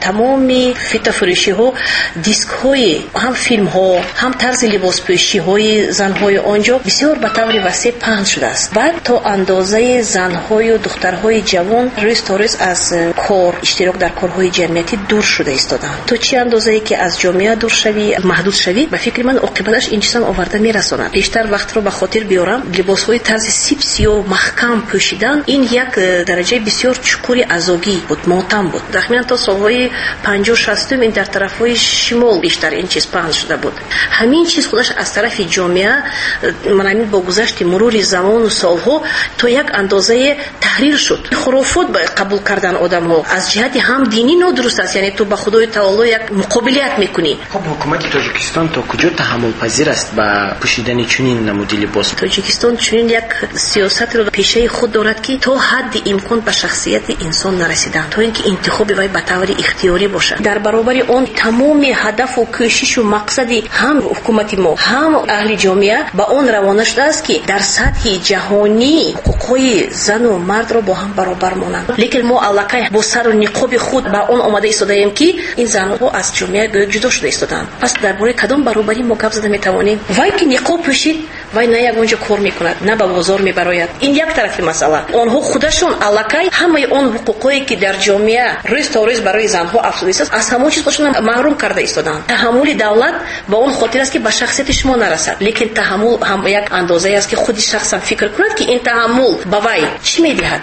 تمام فیتافروشی ها دیسک های هم فیلم ها هم طرز لباس پوشی های زن های آنجا بسیار به طور وسیع پهن شده است. بعد تا اندازه زن های و دخترهای جوان روز تا روز از کار اشتراک در کارهای جمعیتی دور شده ایستادند. تو چه اندازه‌ای که از جامعه دور شوی محدود شوی به فکر من عاقبتش این چیزا آورده میرسونه. بیشتر وقت رو به خاطر بیارم لباس های طرز سیپسی و محکم پوشیدن این یک درجه بسیار چکوری ازاگی بود، ماتم بود. تقریبا تا سالهای 50 60 این در طرفهای شمال بیشتر این چیز پهن شده بود. همین چیز خودش از طرف جامعه من با گذشت مرور زمان و سالها تا یک اندازه تحریر شد. خرافات قبول کردن آدم‌ها از جهت هم دینی نادرست است، یعنی تو با خدای تعالی یک مقابلیت میکنی. خب حکومت تاجیکستان تا کجا تحمل پذیر است با پوشیدن چنین نمودی لباس؟ تاجیکستان چنین یک سیاست رو پیشه خود دارد که تا حد امکان به شخصیت انسان نرسیدن، تا اینکه انتخاب وی به طور اختیاری باشه. در برابر اون تمام هدف و کوشش و مقصدی هم حکومت ما هم اهل جامعه با اون روانه شده است که در سطح جهانی حقوق‌های زن و مرد رو با هم برابر مانند. لیکن ما علاقه با سر و نقاب خود با اون آماده ایستادیم که این زن‌ها از جامعه جدا شده ایستادند. پس درباره کدام برابری ما گپ زده میتوانیم؟ وای که نقاب پوشید وای نه یک اونجا کار میکند نه به بازار میبراید. این یک طرف مسئله. آنها خودشون علاقه همه اون حقوقی که در جامعه روز تا روز برای زن‌ها افزوده است از همون چیز خودشون محروم کرده ایستادند. تحمل دولت با اون خاطر است که به شخصیت شما نرسد، لیکن تحمل هم یک اندازه است که خودی شخصا فکر کند که این تحمل با وی چی میدهد.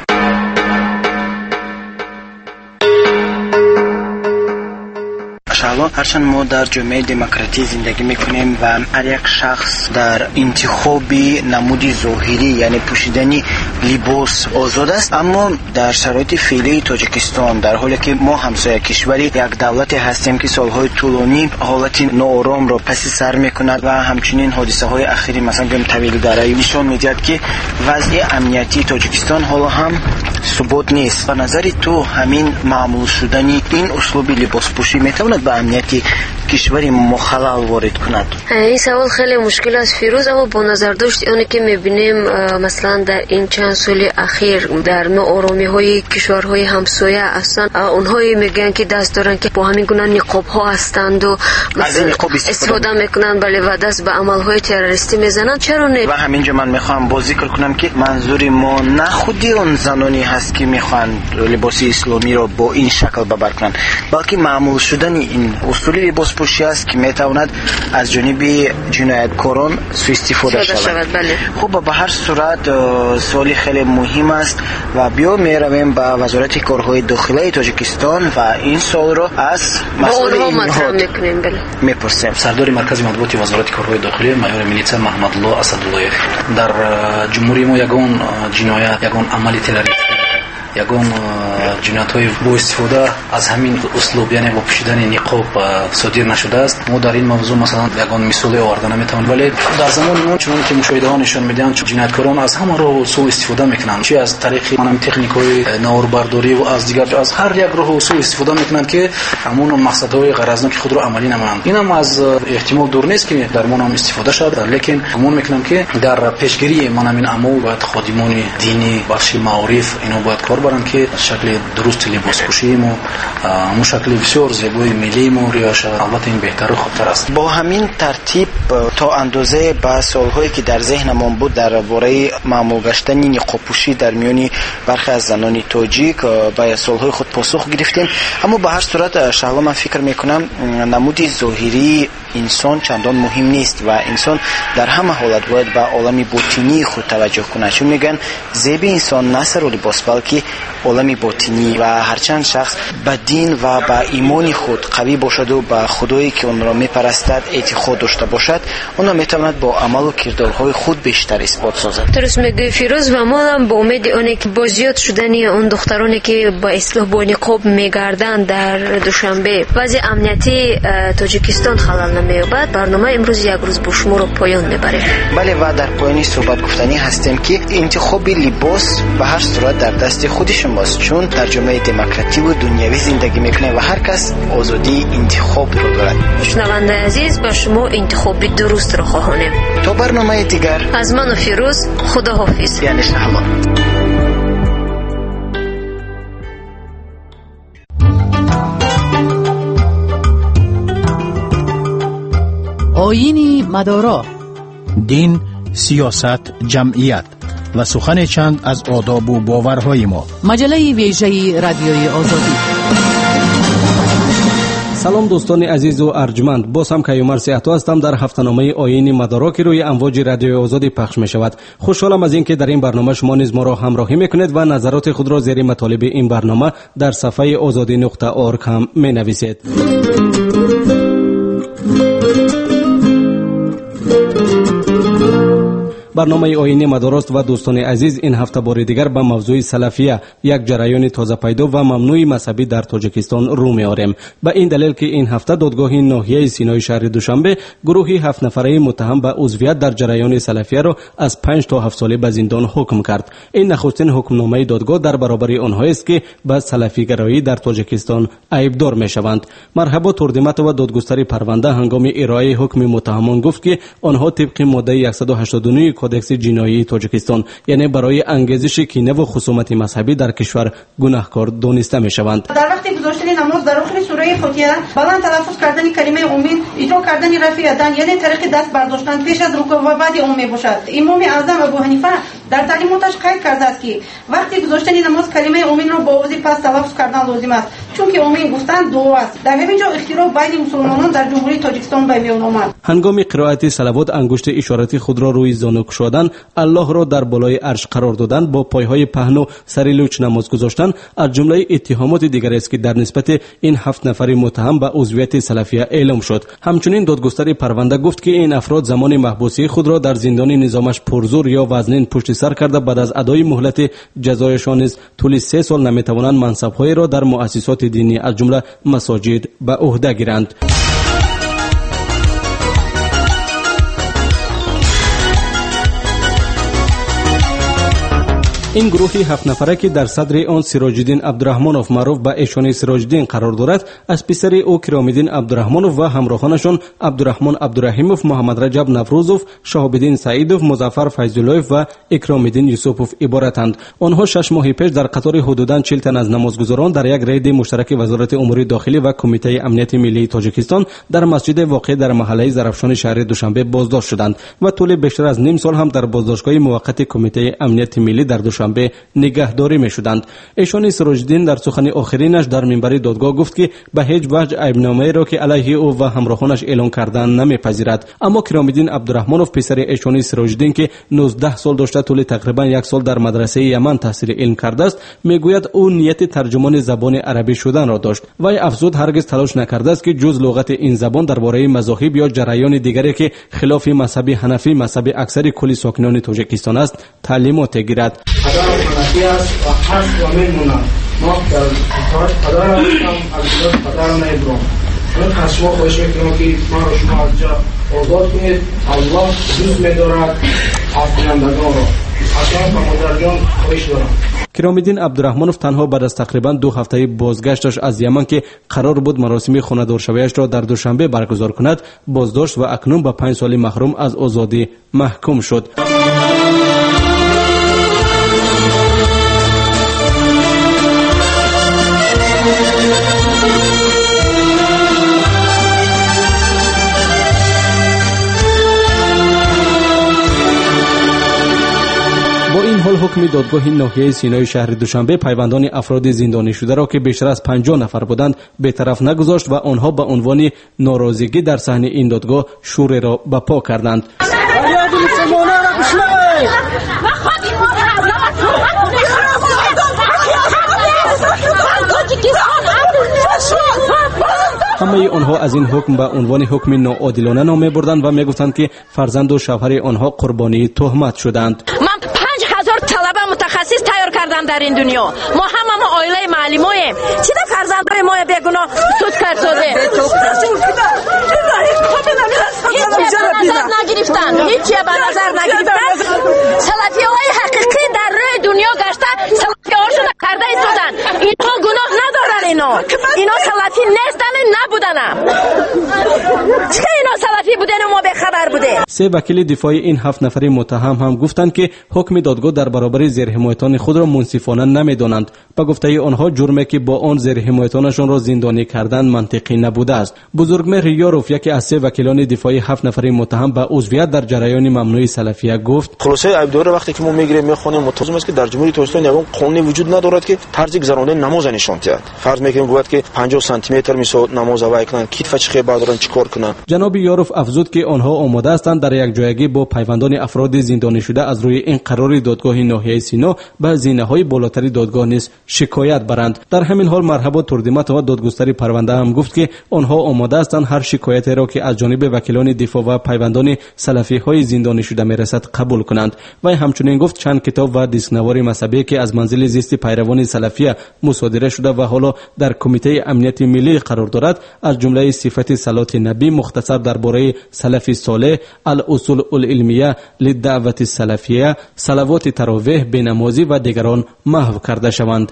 شالا هرچند ما در جامعه دموکراتی زندگی میکنیم و هر یک شخص در انتخابی نمودی ظاهری یعنی پوشیدنی لباس آزاد است، اما در شرایط فعلی تاجیکستان در حالی که ما همسایه کشوری یک دولت هستیم که سالهای طولانی حالت ناآرام را پس سر میکند و همچنین حادثه های اخیری مثلا طویل دره نشان میدهد که وضع امنیتی تاجیکستان حالا هم ثبات نیست. و نظر تو همین معمول شدنی این اسلوب لباس پوشی میتواند به امنیتی کشوری مخلل وارد کند؟ این سوال خیلی مشکل است فیروز، اما با نظر داشت اونی که میبینیم مثلا در این چند سال اخیر در ناآرامی های کشورهای همسایه هستند، اونهایی میگن که دست دارن که با همین گونه نقاب ها هستند و استفاده میکنن بله و دست به عمل های تروریستی میزنن. چرا نه؟ و همینجا من میخوام با ذکر کنم که منظور ما نه خودی اون زنانی هست که میخوان لباس اسلامی رو با این شکل ببر کنن، بلکه معمول شدن این اصول لباس پوشی است که میتواند از جانب جنایتکاران سوء استفاده شود. بله. خب به هر صورت سوالی خیلی مهم است و بیا میرویم به وزارت کارهای داخلی تاجیکستان و این سوال را از مسئول این نهاد میپرسیم. سردار مرکز مطبوعات وزارت کارهای داخلی مایور میلیڅه محمد الله اسدالله در جمهوری ما یگان جنایت یگان عمل تروریستی یگان جنایت‌های با استفاده از همین اسلوب یعنی با پوشیدن نقاب صادر نشده است. ما در این موضوع مثلا یگان مثال آوردن نمیتوانیم، ولی در زمان ما چون که مشاهده‌ها نشون میدن جنایتکاران از همه راه سوء استفاده میکنن، چه از طریق منم تکنیک‌های نوربرداری و از دیگر از هر یک راه سوء استفاده میکنن که همون مقصدهای غرضناک خود رو عملی نمونند. اینم از احتمال دور نیست که در ما هم استفاده شد، لیکن همون میکنم که در پیشگیری من همین عمل باید خادمان دینی بخش معارف اینو باید کار برن که شکل درست لباس پوشیم و همون شکل بسیار زیبای ملی ما ریاشه. البته این بهتر و خوبتر است. با همین ترتیب تا اندازه با سالهایی که در ذهنمان بود درباره معمول گشتن نقاب پوشی در میان برخی از زنان تاجیک با سالهای خود پاسخ گرفتیم، اما به هر صورت شهلا من فکر میکنم نمود ظاهری انسان چندان مهم نیست و انسان در همه حالت باید به عالم باطنی خود توجه کنه، چون میگن زیب انسان نه سر و لباس بلکه عالم باطنی و هرچند شخص به دین و به ایمان خود قوی باشد و به خدایی که اون را میپرستد اعتقاد داشته باشد، اون میتواند با عمل و کردارهای خود بیشتر اثبات سازد. درست میگی فیروز و ما هم با امید اونی که با زیاد شدن اون دخترانی که با اصلاح با نقاب میگردن در دوشنبه وضع امنیتی تاجیکستان خلل نمییابد. برنامه امروز یک روز با شما رو پایان میبریم. بله و در پایانی صحبت گفتنی هستیم که انتخاب لباس به هر صورت در دست خود شماست، چون در جامعه دموکراتی و دنیوی زندگی میکنه و هر کس آزادی انتخاب رو دارد. شنونده عزیز با شما انتخاب درست رو خواهانیم. تا برنامه دیگر از من و فیروز خداحافظ. یعنی شهلا. آیین مدارا، دین، سیاست، جمعیت و سخن چند از آداب و باورهای ما. مجله ویژه رادیوی آزادی. سلام دوستان عزیز و ارجمند، باز هم کیومر سیحتو هستم در هفته‌نامه آیین مدارا که روی امواج رادیوی آزادی پخش می شود. خوشحالم از اینکه در این برنامه شما نیز ما را همراهی میکنید و نظرات خود را زیر مطالب این برنامه در صفحه azadi.org هم می نویسید. برنامه آیین مداراست و دوستان عزیز، این هفته بار دیگر به موضوع سلفیه، یک جریان تازه پیدا و ممنوع مذهبی در تاجیکستان رو می‌آوریم. به این دلیل که این هفته دادگاه ناحیه سینای شهر دوشنبه گروهی 7 نفره متهم به عضویت در جریان سلفیه را از 5 تا 7 ساله به زندان حکم کرد. این نخستین حکمنامه دادگاه در برابر آنها است که به سلفی گرایی در تاجیکستان عیبدار می‌شوند. مرحبا توردمت و دادگستری پرونده هنگام ارائه حکم متهمان گفت که آنها طبق ماده 189 کودکس جنایی تاجیکستان، یعنی برای انگیزش کینه و خصومت مذهبی در کشور گناهکار دانسته میشوند. در وقتی گذاشتن نماز در آخر سوره فاتحه بلند تلفظ کردن کلمه امید، اجرا کردن رفع یدین، یعنی طریق دست برداشتن پیش از رکوع و بعد ام میباشد. امام اعظم ابو حنیفه در تعلیماتش قید کرده است که وقتی گذاشتن نماز کلمه امید را با آواز پست تلفظ کردن لازم است، چون که امید گفتن دعا است. در همین جا اختلاف بین مسلمانان در جمهوری تاجیکستان به میان آمد. هنگام قرائت صلوات انگشت اشارتی خود را روی زانو کشادن، الله را در بالای عرش قرار دادن، با پایهای پهن و سر لوچ نماز گذاشتن از جمله اتهامات دیگر است که در نسبت این 7 نفر متهم به عضویت سلفیه اعلام شد. همچنین دادگستری پرونده گفت که این افراد زمان محبوسی خود را در زندان نظامش پرزور یا وزنین پشت سر کرده بعد از ادای مهلت جزایشان نیز طول 3 سال نمیتوانند منصب‌های را در مؤسسات دینی از جمله مساجد به عهده گیرند. این گروهی 7 نفره که در صدر آن سراج‌الدین عبدالرحمنوف معروف به ایشانی سراج‌الدین قرار دارد، از پسر او کرام‌الدین عبدالرحمنوف و همراهانشان عبدالرحمن عبدالرحیموف، محمد رجب نوروزوف، شهاب‌الدین سعیدوف، مظفر فیض‌اللهوف و اکرام‌الدین یوسفوف عبارتند. آنها 6 ماه پیش در قطار حدوداً 40 تن از نمازگزاران در یک رید مشترک وزارت امور داخلی و کمیته امنیت ملی تاجیکستان در مسجد واقع در محله زرافشان شهر دوشنبه بازداشت شدند و طول بیشتر از نیم سال هم در بازداشتگاه موقت کمیته امنیت ملی در دوشنبه نگهداری می‌شدند. ایشان سراج‌الدین در سخن آخرینش در منبر دادگاه گفت که به هیچ وجه عیبنامه‌ای را که علیه او و همراهانش اعلان کردند نمی‌پذیرد. اما کرام‌الدین عبدالرحمنوف پسر ایشان سراج‌الدین که 19 سال داشته طول تقریبا 1 سال در مدرسه یمن تحصیل علم کرده است، میگوید او نیت ترجمان زبان عربی شدن را داشت و افزود هرگز تلاش نکرده است که جز لغت این زبان درباره مذاهب یا جریان دیگری که خلاف مذهب حنفی، مذهب اکثر کل ساکنان تاجیکستان است، تعلیمات گیرد. حنفی است و هست و میمونم. ما در پدر هستم، از پدر نمیبرم. من از شما خواهش میکنم که ما را شما از جا آزاد کنید. الله دوست میدارد افکنندگان را. از شما مادر جان خواهش دارم. کرام‌الدین عبدالرحمنوف تنها بعد از تقریبا 2 هفته بازگشتش از یمن که قرار بود مراسم خانه‌دار شویش را در دوشنبه برگزار کند، بازداشت و اکنون به 5 سال محروم از آزادی محکوم شد. با این حال حکم دادگاه ناحیه سینای شهر دوشنبه پیوندان افراد زندانی شده را که بیشتر از 50 نفر بودند بی‌طرف نگذاشت و آنها به عنوان ناراضگی در صحنه این دادگاه شور را برپا کردند. همه آنها از این حکم به عنوان حکم ناعادلانه نام می‌بردند و می‌گفتند که فرزند و شوهر آنها قربانی تهمت شدند. من 5000 طلبه متخصص تیار کردم در این دنیا. ما همه عائله معلمیم. چرا فرزندای ما بیگناه سود کرد شده؟ هیچ به نظر نگرفتن. سلفی‌های حقیقی در روی دنیا گشته سلفی‌هاشون کرده ایستادن. اینها گناه ندارن. اینا سلفی نیستن، نبودن. چرا اینا سلفی بودن ما به خبر بیشتر بوده. 3 وکیل دفاع این 7 نفری متهم هم گفتند که حکم دادگاه در برابر زیرحمایتان خود را منصفانه نمی‌دانند. با گفته آنها جرمی که با آن زیرحمایتانشان را زندانی کردن منطقی نبوده است. بزرگمهر یاروف یکی از 3 وکیلان دفاعی 7 نفری متهم به عضویت در جریان ممنوع سلفیه گفت: خلاصه ایبدار وقتی که ما میگیریم میخونیم متفاوت است که در جمهوری ترکستان یگان قانونی وجود ندارد که طرز گذرانده نماز نشان دهد. فرض میکنیم گفت که 50 سانتی متر میسود نماز وای کنن کیف چخه بعدران چیکار کنن. جناب یاروف افزود که آنها آماده هستند در یک جایگی با پیوندان افراد زندانی شده از روی این قرار دادگاه ناحیه سینا به زینه‌های بالاتری دادگاه نیز شکایت برند. در همین حال مرحبا تردیمت و دادگستری پرونده هم گفت که آنها آماده هستند هر شکایتی را که از جانب وکیلان دفاع و پیوندان سلفی‌های زندانی شده میرسد قبول کنند. و همچنین گفت چند کتاب و دیسکنوار مذهبی که از منزل زیست پیروان سلفیه مصادره شده و حالا در کمیته امنیت ملی قرار دارد، از جمله صفت صلات نبی مختصر درباره سلفی صالح، الاصول العلمیه للدعوت السلفیه، صلوات تراویح، بینمازی و دیگران محو کرده شوند.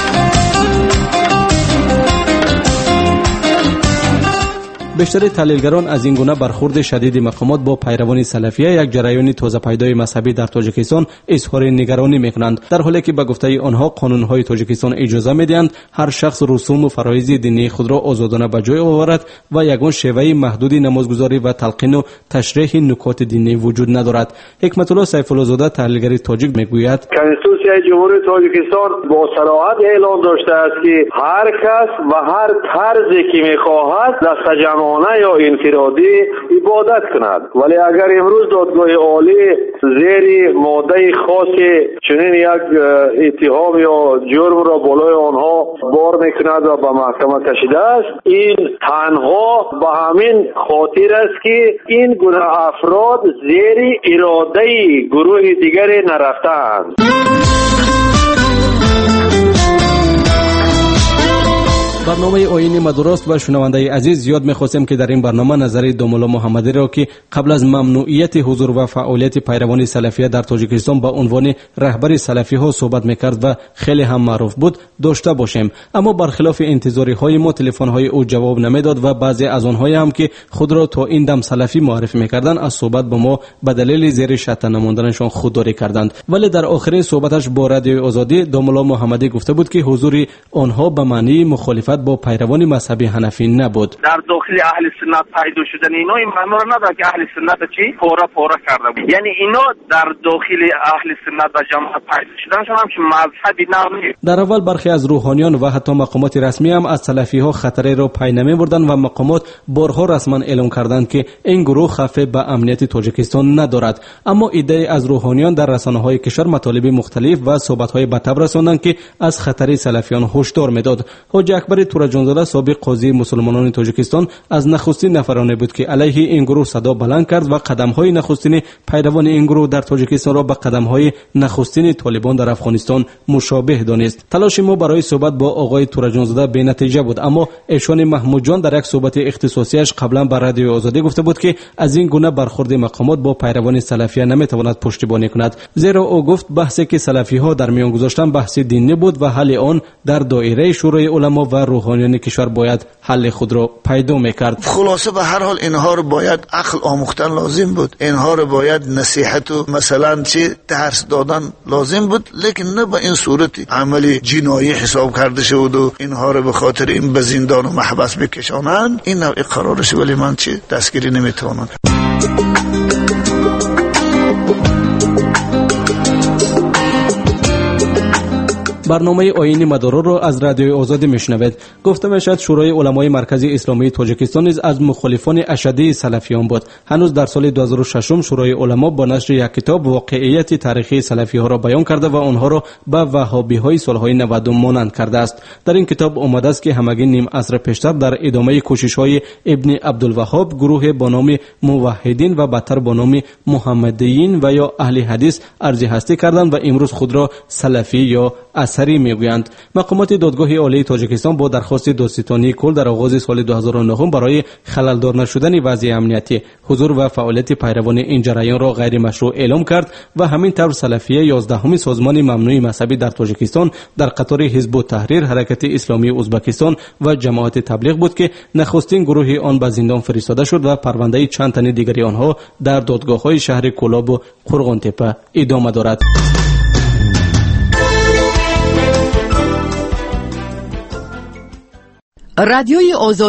بیشتر تحلیلگران از این گونه برخورد شدید مقامات با پیروان سلفیه یک جریان تازه پیدای مذهبی در تاجیکستان اظهار نگرانی میکنند، در حالی که به گفته آنها قانونهای تاجیکستان اجازه میدهند هر شخص رسوم و فرایض دینی خود را آزادانه به جای آورد و یگان شیوه محدود نمازگزاری و تلقین و تشریح نکات دینی وجود ندارد. حکمت الله سیف الله زاده تحلیلگر تاجیک میگوید: کنستیتوسیای جمهوری تاجیکستان با صراحت اعلام داشته است که هر کس و هر طرزی که میخواهد دست یا انفرادی عبادت کند، ولی اگر امروز دادگاه عالی زیر ماده خاص چنین یک اتهام یا جرم را بالای آنها بار میکند و به محکمه کشیده است، این تنها به همین خاطر است که این گونه افراد زیر اراده گروه دیگری نرفتند. برنامه آیین مدرست و شنونده عزیز یاد می‌خواستیم که در این برنامه نظری دوملا محمدی را که قبل از ممنوعیت حضور و فعالیت پیروان سلفیه در تاجیکستان به عنوان رهبر سلفی ها صحبت می‌کرد و خیلی هم معروف بود داشته باشیم، اما برخلاف انتظاری های ما تلفن های او جواب نمیداد و بعضی از آنها هم که خود را تا این دم سلفی معرفی می‌کردند از صحبت با ما به دلیل زیر شطح نماندنشان خودداری کردند. ولی در آخرین صحبتش با رادیو آزادی دوملا محمدی گفته بود که حضور آنها به معنی مخالفت با پیروان مذهبی حنفی نبود. در داخل اهل سنت پیدا شدن اینا این معنی را نداره که اهل سنت چی پورا کرده بود، یعنی اینا در داخل اهل سنت و جماعت پیدا شدنشون هم که مذهبی نبود. در اول برخی از روحانیان و حتی مقامات رسمی هم از سلفی ها خطری را پی نمی‌بردند و مقامات بارها رسما اعلام کردند که این گروه خفه به امنیت تاجیکستان ندارد، اما ایده از روحانیان در رسانه‌های کشور مطالب مختلف و صحبت‌های به تبر رساندند که از خطر سلفیان هشدار می‌داد. حاج اکبر تورجانزاده سابق قاضی مسلمانان تاجیکستان از نخستین نفرانی بود که علیه این گروه صدا بلند کرد و قدم‌های نخستین پیروان این گروه در تاجیکستان را به قدم‌های نخستین طالبان در افغانستان مشابه دانست. تلاش ما برای صحبت با آقای تورجانزاده بی‌نتیجه بود، اما ایشان محمود جان در یک صحبت اختصاصیش قبلا به رادیو آزادی گفته بود که از این گونه برخورد مقامات با پیروان سلفیه نمیتواند پشتیبانی کند، زیرا او گفت بحثی که سلفی‌ها در میان گذاشتن بحث دینی بود و حل آن در دایره شورای علما و روحانیان کشور باید حل خود را پیدا میکرد. خلاصه به هر حال اینها رو باید عقل آموختن لازم بود، اینها رو باید نصیحت و مثلا چه درس دادن لازم بود، لیکن نه به این صورت عملی جنایی حساب کرده شد و اینها رو به خاطر این به زندان و محبس بکشانند. این نوع قرارش، ولی من چه دستگیری نمیتونم. برنامه آیین مدارا را از رادیو آزادی میشنوید. گفته میشد شورای علمای مرکزی اسلامی تاجیکستان نیز از مخالفان اشدی سلفیان بود. هنوز در سال 2006 شورای علما با نشر یک کتاب واقعیت تاریخی سلفی ها را بیان کرده و آنها را به وهابی های سالهای 90 مانند کرده است. در این کتاب آمده است که همگی نیم عصر پیشتر در ادامه کوشش های ابن عبدالوهاب گروه با نام موحدین و بعدتر با نام محمدیین و یا اهل حدیث ارزی هستی کردند و امروز خود را سلفی یا سری میگویند. مقامات دادگاه عالی تاجیکستان با درخواست دادستانی کل در آغاز سال 2009 برای خللدار نشدن وضع امنیتی حضور و فعالیت پیروان این جریان را غیر مشروع اعلام کرد و همین طور سلفیه 11مین سازمان ممنوع مذهبی در تاجیکستان در قطار حزب التحریر، حرکت اسلامی ازبکستان و جماعت تبلیغ بود که نخستین گروه آن به زندان فرستاده شد و پرونده چند تن دیگری آنها در دادگاه‌های شهر کولاب و قرغن‌تپه ادامه دارد. رادیوی آزادی